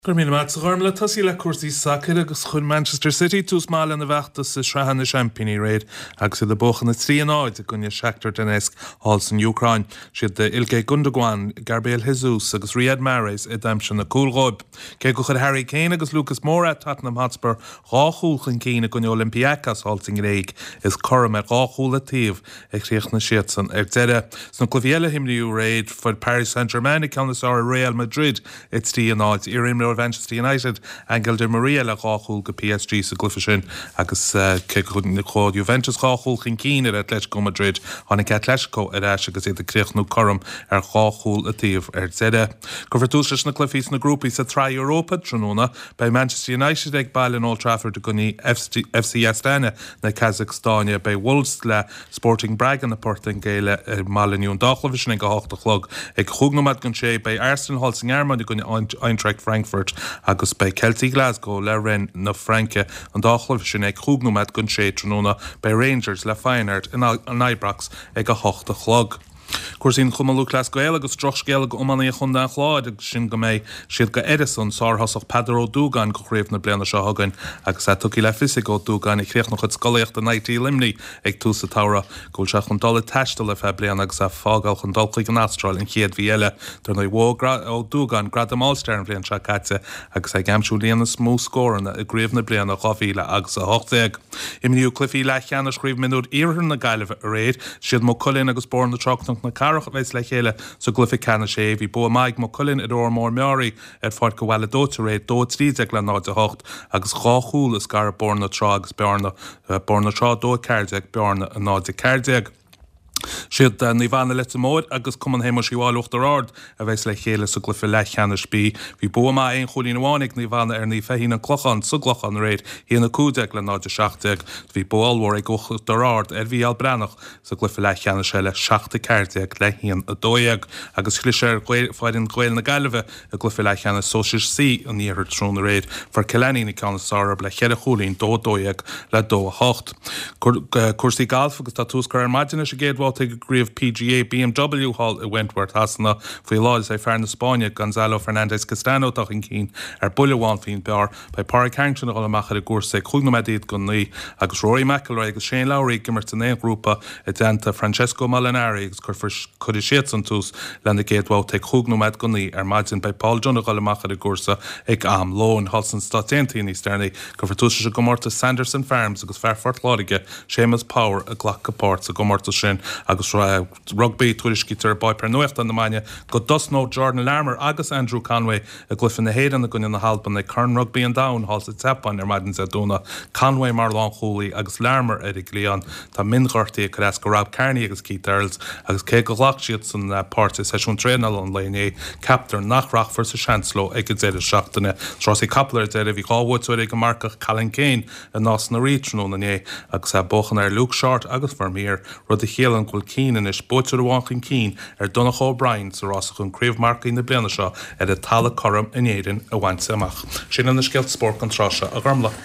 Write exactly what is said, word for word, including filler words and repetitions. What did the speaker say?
Gur míle maith sa gharmla tosí le cuasaí soccer agus chun Manchester City tús mála na bheachtas sa sreathanna Championship réid agus i le bóchan na trí an áid a gunne Shakhtar Donetsk hall san Ucrain. Siad de Ilkay Gundogan, Gabriel Jesus agus Riyad Mahrez i dteamsin na cúlghóib. Cé go chud Harry Kane agus Lucas Moura Tottenham Hotspur ráchúlchan cína gunne Olympiacos hall san Gréig is coram ar ráchúla tíomh ag chríoch na siatsan ar deire. Sna clufiele himniú réid for Paris Saint-Germain i ceannasáir Real Madrid it tí an áid irimre Manchester United Angel Di Maria le ráchúil go P S G sa glufa sin agus ce chun na chód Juventus ráchúil chun cín ar Atletico Madrid tháinig Atletico ar eis agus iad a críochnú corm ar ráchúil a tíomh ar deire. Go bhfuir tús na clufís na grúpaí sa trí Europa tróna bei Manchester United ag bail in Old Trafford a gunní F C Astana na Kazakhstania bei Wolves le Sporting Braga na Portingale ar Maliniún dáchlah sin ag go hácht a chlog ag chugnumad gon sé bei Arsenal Hall san Armand i gunní Eintracht Frankfurt agus bei Celtic Glasgow le Rennes na Franke an dáchlah sin ag chugnumad gon sé tróna bei Rangers le Feyenoord in Ibrox ag go hácht a chlog. Cuasaín chumalú Glasgow agus drochscéal go omaní a chun den chláid agus sin go méid siad go Edison sárthasach Pedro Dugan go chréibh na bliana seo hagan agus a tuí le fisico Dugan i chréoch nach chud scoíocht an naití limní ag tú sa tára gúil se chun dul teistal le fe blian agus a fágáil chun dulcaigh an astráil in chiad bhí eile tar na bhó ó Dugan grad am Allstar an blian se caite agus ag amsú líana smó scóranna i gréibh na bliana gáhíle agus a hochtaigh. Imniú clufií le cheanna scríb minút iarthar na gaiileh a réid siad mo culín agus born na trochtnach na carach leis le chéile so glufi canna sé bhí bu maig mo culin i dór mór meáí ar fáid go bhile dóta réid dó tríide le náid a hocht agus ráchúil is gar borna trá agus bearna borna trá dó cairdeag bearna a náid a cairdeag. Siad ní bhana le móid agus cuman héimar síháil uchtar ard a bheits le chéile sa glufi le cheanna spí. Bhí bu má aon cholín bháinnig ní bhana ar ní fehína clochan sa glochan réid híana cúdeag le náid a seachteag bhí bóalhór ag uchtar ard ar bhí al brenach sa glufi le cheanna sé le seachta cairdeag le híon a dóiag agus chliséir fáidin ghail na gaiileh a glufi le cheanna sóisiir sí an níorthar trúna réid for Kilkenny ní ceannasáir le chéile cholín dó dóiag le dó a hocht. Cuasaí galf agus tá túscar ar maidine sé géad ag gríomh P G A B M W Hall i Wentworth hasanna faoi láid é fear na Spáine Gonzalo Fernández Castano tachan cín ar buileháin faoin bear bei Park Harrington a gálamachar a gúrsa chugnamadiad gon ní agus Rory McIlroy agus Shane Lowry gimmert in éon grúpa i denta Francesco Molinari agus chur chuir siad san tús lena géadhá ag chugnamad gon ní ar maidin bei Paul John a gálamachar a gúrsa ag am lón Halsan Statenty ní Sterny go for tús go mórta Sanderson Farms agus fearfort láige Seamus Power a ghlacha port a go mórta sin agus rugby tuairiscítar ba per nuacht an na maine go dosnó Jordan Larmer agus Andrew Conway a gluifin na héan na gunne na halban na Carn Rugby and Down hall sa tepan ar maidin sa dúna Conway mar lán choolaí agus Larmer Eric Leon tá minghartaí a chreas go Rob Kearney agus Keith Earls agus cé go lach siad san páirte seisiún trénal an léné captar nachrach for sa Chancellor ag go déidir seachtainna trosí coupler déidir bhí gáhúir ag go marcach Callan Kane a nás na rítranú na né agus a bochan ar Luke Short agus Vermeer rud a chéalan ghfuil cín in is bótar bháchan cín ar Donach O'Brien sa rásach chun críomh marcaí na bliana seo ar a talla corm in éireann a bhaint amach. Sin an na scéalt sport an tráseo a gharmla.